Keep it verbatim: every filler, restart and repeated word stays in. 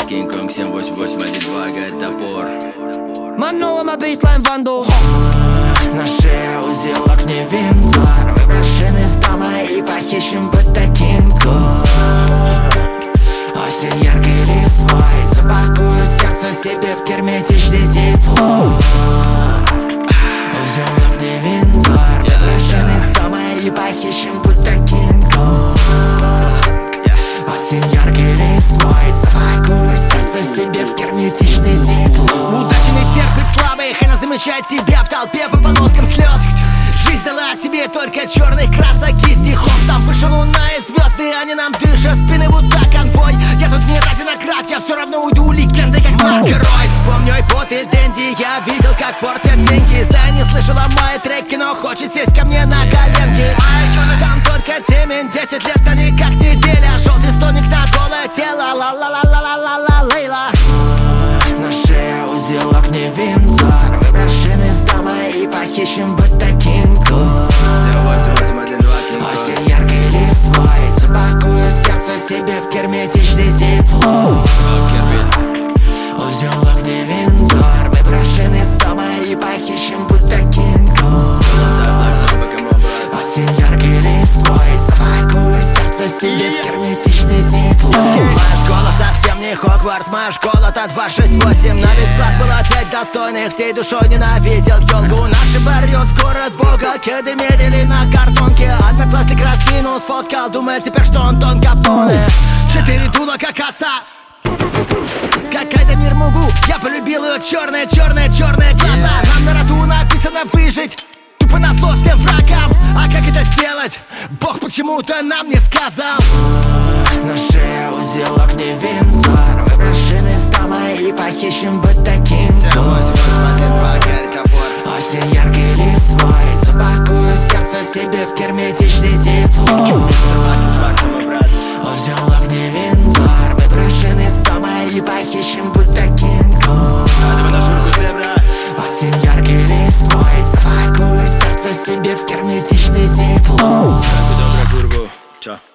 Кинг-Конг семь восемь восемь один два, горит топор. Манова бейслайн банду. На шее узелок не Виндзор. Выброшены с дома и похищен, будто Кинг-Конг. Осень яркой листвой. Запакую сердце себе в герметичный зиплок. Узелок не Виндзор. Выброшены с дома и похищен, будто Кинг-Конг. Осень яркой листвой. Запакую сердце себе в герметичный зиплок. Удачный терпит слабых, она замечает тебя в толпе по полоскам слез. Жизнь дала тебе только черных красок и стихов. Там выше луна и звезды, они нам дышат спины, будто конвой. Я тут не ради наград, я все равно уйду легендой, как Марк Ройс. Вспомню iPod и Дэнди, я видел, как портят деньги. За не слышала мои треки, но хочет сесть ко мне на коленки. Там только темень, десять лет, а не как неделя. Желтый стоник на голое тело, ла-ла-ла-ла-ла-ла-ла-лейла. На шее узелок не Виндзор. Выброшены с дома и похищен, будто Кинг-Конг. Осень яркой листвой. Запакую сердце себе в герметичный зиплок. Узелок не Виндзор. Выброшены с дома и похищен, будто Кинг-Конг. Осень яркой листвой. Запакую сердце себе в герметичный зиплок. Моя школа совсем не Хогвартс, моя школа-то два шесть восемь. На весь класс было пять достойных, всей душой ненавидел елку. Наши барьез, город бога, кеды мерили на картонке. Одноклассник раскинул, сфоткал, думает теперь, что он Дон Капоне. Четыре дула, как оса, какая-то мир Мугу. Я полюбил ее черные, черные, черные глаза. Нам на роду написано выжить, тупо назло всем врагам. А как это сделать? Бог почему-то нам не сказал. На шее узелок не Виндзор. Выброшены с дома и похищен, будто Кинг-Конг. Осень яркой листвой. Запакую сердце себе в герметичный зиплок. Узелок не Виндзор. Выброшены с дома и похищен, будто Кинг-Конг. Осень яркой листвой. Запакую сердце себе в герметичный зиплок. Добрую курбу. Ча.